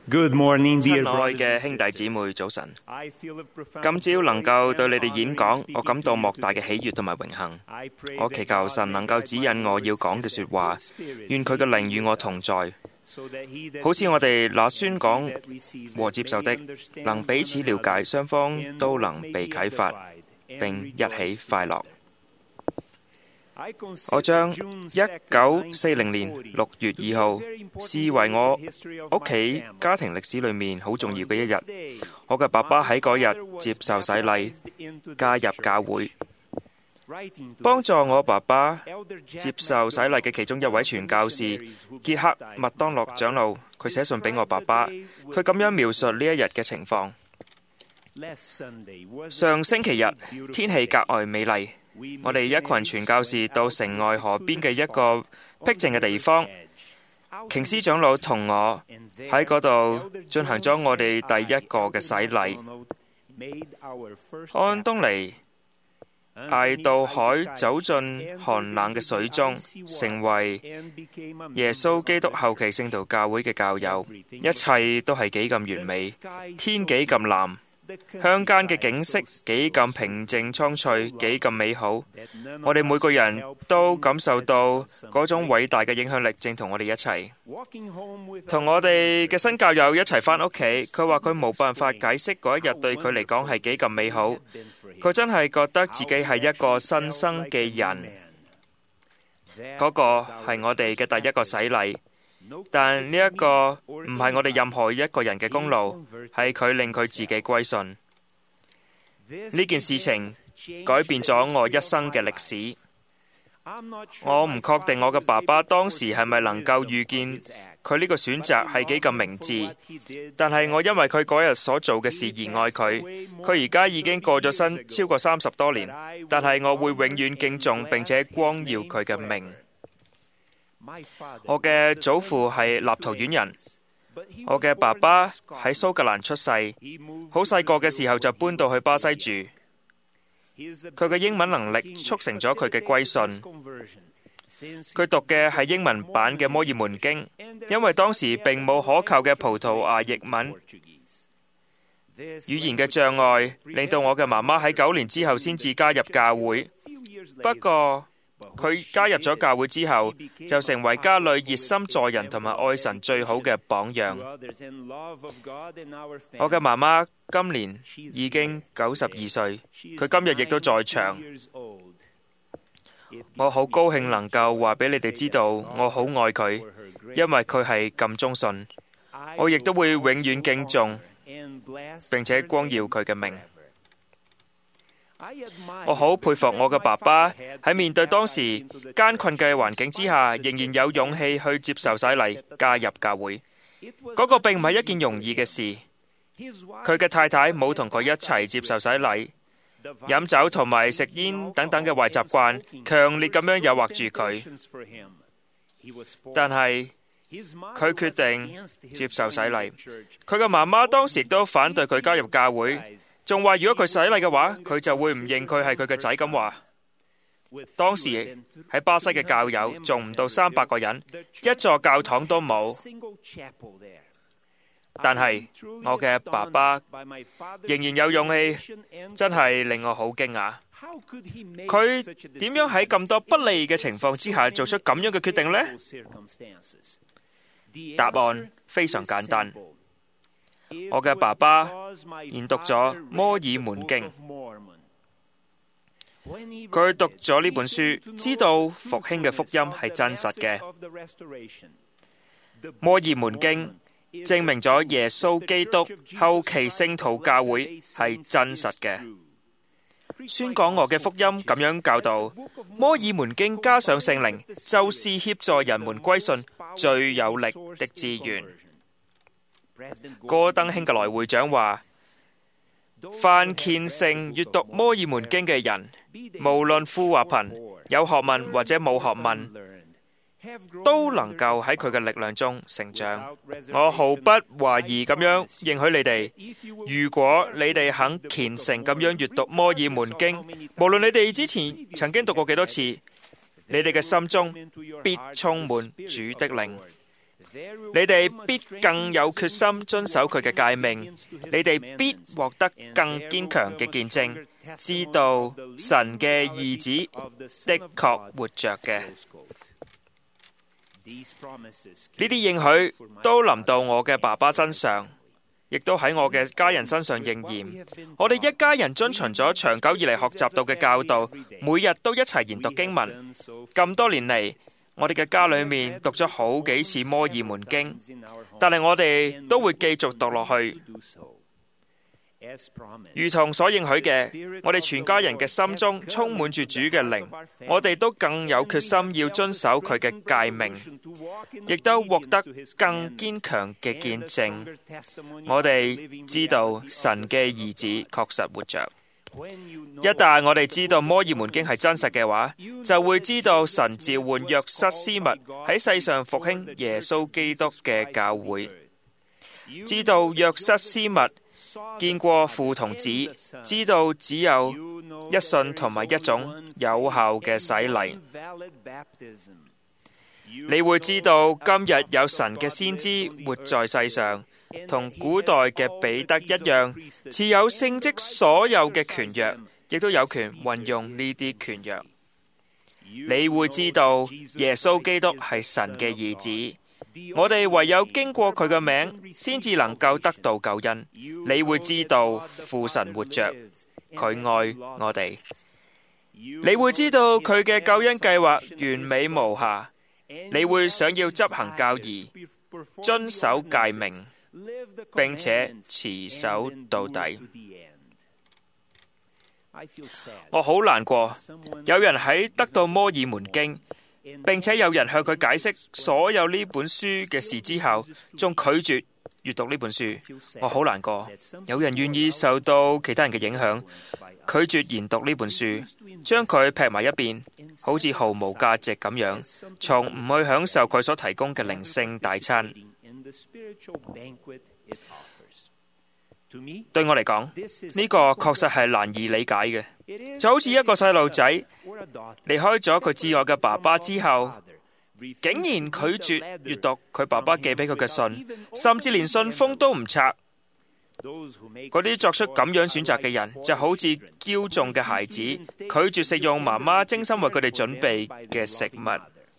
Good morning, dear 親愛 brothers 嘅 and 兄弟 sisters. 姊妹，早晨！ I feel a profound 今朝能夠對你哋演講 joy， 我感到莫大嘅喜悅同埋榮幸。 I pray 我祈求神能夠指引我要講嘅說話，願佢嘅靈與我同在， so that he that 好似我哋那宣講 that receive 和接受的 may understand 能彼此了解，雙方都能被啟發， and 並一起快樂。 I consider 我將 June 2nd, 1940年6月2號 to be a very important 視為我 day in the history of 屋 my 企 family. 家庭歷史裏面好重要嘅一日。 On this day, 我嘅爸爸喺嗰 my 日 father was 接受洗禮， baptized into the 加入 church. 教會， Writing to 幫 us, 助我爸爸 Elder Jack 接受洗禮嘅其中一位傳教士 missionaries who 傑克 baptized 麥當諾 my 長 father. 老，佢寫信俾我爸爸，佢咁樣描述呢一日嘅情況。 Last Sunday was 上星期日 especially beautiful 天氣格外美麗， We 我哋一群傳教士到城外河邊嘅一個僻靜嘅地方，瓊斯長老同我喺嗰度進行咗我哋第一個嘅洗禮。安東尼嗌到海走進寒冷嘅水中，成為耶穌基督後期聖徒教會嘅教友，一切都係幾咁完美，天幾咁藍，鄉間嘅景色幾咁平靜蒼翠，幾咁美好。我哋每個人都感受到嗰種偉大嘅影響力，正同我哋一齊。同我哋嘅新教友一齊返屋企，佢話佢冇辦法解釋嗰一日對佢嚟講係幾咁美好。佢真係覺得自己係一個新生嘅人。嗰個係我哋嘅第一個洗禮。但呢一個唔係我哋任何一個人嘅功勞，係佢令佢自己歸信。呢件事情改變咗我一生嘅歷史。我唔確定我嘅爸爸當時係咪能夠預見佢呢個選擇係幾咁明智，但係我因為佢嗰日所做嘅事而愛佢。佢而家已經過咗身超過30多年，但係我會永遠敬重並且光耀佢嘅名。我嘅祖父係立陶宛人，我嘅爸爸喺蘇格蘭出世，好細個嘅時候就搬到去巴西住。佢嘅英文能力促成咗佢嘅歸信。佢讀嘅係英文版嘅摩爾門經，因為當時並冇可靠嘅葡萄牙譯文，語言嘅障礙令到我嘅媽媽喺9年之後先至加入教會。不過佢加入咗教會之後，就成為家裏熱心助人同埋愛神最好嘅榜樣。我嘅媽媽今年已經92歲，佢今日亦都在場。我好高興能夠話俾你哋知道，我好愛佢，因為佢係咁忠信。我亦都會永遠敬重並且光耀佢嘅名。我好佩服我嘅爸爸喺面對當時艱困嘅環境之下，仍然有勇氣去接受洗禮，加入教會。嗰個並唔係一件容易嘅事。佢嘅太太冇同佢一齊接受洗禮，飲酒同埋食煙等等嘅壞習慣強烈咁樣誘惑住佢。但係佢決定接受洗禮。佢嘅媽媽當時亦都反對佢加入教會，仲話如果佢洗禮嘅話，佢就會唔認佢係佢嘅仔咁話。當時喺巴西嘅教友仲唔到300個人，一座教堂都冇。但係我嘅爸爸仍然有勇氣，真係令我好驚訝。佢點樣喺咁多不利嘅情況之下做出咁樣嘅決定呢？答案非常簡單。我嘅爸爸研讀咗摩爾門經，佢讀咗呢本書，知道復興嘅福音係真實嘅。摩爾門經證明咗耶穌基督後期聖徒教會係真實嘅。宣講我嘅福音咁樣教導，摩爾門經加上聖靈，就是協助人們歸信最有力的資源。戈登興格萊會長話：凡虔誠閱讀摩爾門經嘅人，無論富或貧，有學問或者冇學問，都能夠喺佢嘅力量中成長。我毫不懷疑咁樣應許你哋，如果你哋肯虔誠咁樣閱讀摩爾門經，無論你哋之前曾經讀過幾多次，你哋嘅心中必充滿主的靈， 你哋必更有決心遵守佢嘅誡命，你哋必獲得更堅強嘅見證，知道神嘅兒子的確活着嘅。呢啲應許都臨到我嘅爸爸身上，亦都喺我嘅家人身上應驗。我哋一家人遵循咗長久以嚟學習到嘅教導，每日都一齊研讀經文。咁多年嚟，我哋嘅家裏面讀咗好幾次摩爾門經，但係我哋都會繼續讀落去。如同所應許嘅，我哋全家人嘅心中充滿住主嘅靈，我哋都更有決心要遵守佢嘅誡命，亦都獲得更堅強嘅見證。我哋知道神嘅兒子確實活着。一旦我哋知道摩爾門經係真實嘅話，就會知道神召喚約瑟斯密喺世上復興耶穌基督嘅教會，知道約瑟斯密見過父同子，知道只有一信同埋一種有效嘅洗禮。你會知道今日有神嘅先知活在世上，同古代嘅彼得一樣，持有聖職所有嘅權約，亦都有權運用呢啲權約。你會知道耶穌基督係神嘅兒子，我哋唯有經過佢嘅名，先至能夠得到救恩。你會知道父神活着，佢愛我哋。你會知道佢嘅救恩計劃完美無瑕。你會想要執行教義，遵守誡命，並且持守到底。我好難過，有人喺得到摩爾門經，並且有人向佢解釋所有呢本書嘅事之後，仲拒絕閱讀呢本書。我好難過，有人願意受到其他人嘅影響，拒絕研讀呢本書，將佢劈埋一邊，好似毫無價值咁樣，從唔去享受佢所提供嘅靈性大餐。對我嚟講，呢個確實係難以理解嘅，就好似一個細路仔離開咗佢摯愛嘅爸爸之後，竟然拒絕閱讀佢爸爸寄俾佢嘅信，甚至連信封都唔拆。嗰啲作出咁樣選擇嘅人，就好似驕縱嘅孩子，拒絕食用媽媽精心為佢哋準備嘅食物。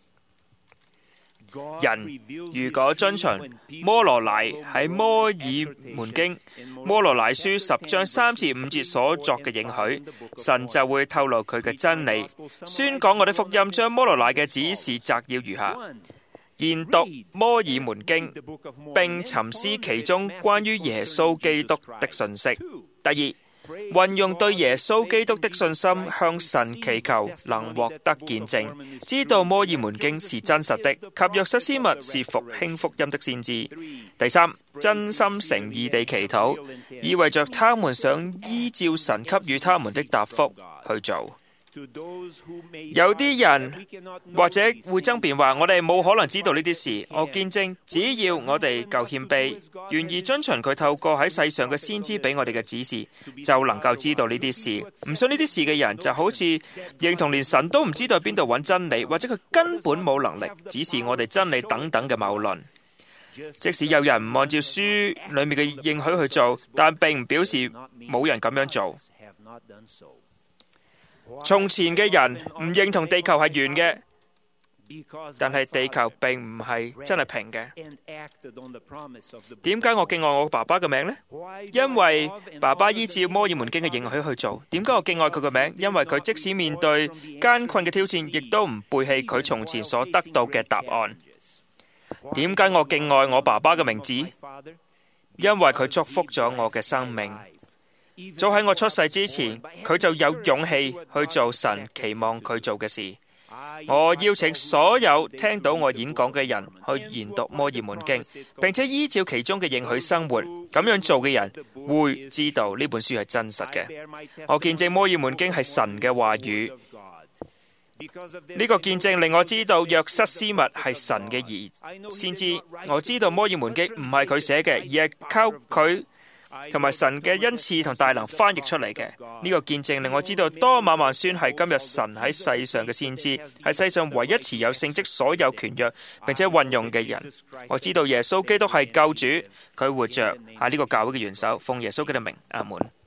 人如果遵循摩羅乃喺摩爾門經摩羅乃書10章3至5節所作嘅應許，神就會透露佢嘅真理，宣講我的福音，將摩羅乃嘅指示摘要如下：研讀摩爾門經，並沉思其中關於耶穌基督的信息。第二，運用對耶穌基督的信心，向神祈求能獲得見證，知道摩爾門經是真實的，及約瑟斯密是復興福音的先知。第三，真心誠意地祈禱，意味着他們想依照神給予他們的答覆去做。有啲人或者會爭辯話，我哋冇可能知道呢啲事。我見證，只要我哋夠謙卑，願意遵循佢透過喺世上嘅先知俾我哋嘅指示，就能夠知道呢啲事。唔信呢啲事嘅人，就好似認同連神都唔知道邊度揾真理，或者佢根本冇能力指示我哋真理等等嘅謬論。即使有人唔按照書裏面嘅應許去做，但並唔表示冇人咁樣做。從前嘅人唔認同地球係圓嘅，但係地球並唔係真係平嘅。點解我敬愛我爸爸嘅名呢？因為爸爸依照摩爾門經嘅應許去做。點解我敬愛佢嘅名？因為佢即使面對艱困嘅挑戰，亦都唔背棄佢從前所得到嘅答案。點解我敬愛我爸爸嘅名字？因為佢祝福咗我嘅生命。早喺我出世之前，佢就有勇氣去做神期望佢做嘅事。我邀請所有聽到我演講嘅人去研讀摩爾門經，並且依照其中嘅應許生活。咁樣做嘅人會知道呢本書係真實嘅。我見證摩爾門經係神嘅話語。呢個見證令我知道約瑟斯密係神嘅兒先知。我知道摩爾門經唔係佢寫嘅，而係靠佢同埋神嘅恩賜同大能翻譯出嚟嘅。呢個見證令我知道多馬萬孫係今日神喺世上嘅先知，係世上唯一持有聖職、所有權約並且運用嘅人。我知道耶穌基督係救主，佢活着，係呢個教會嘅元首。奉耶穌基督的名，阿門。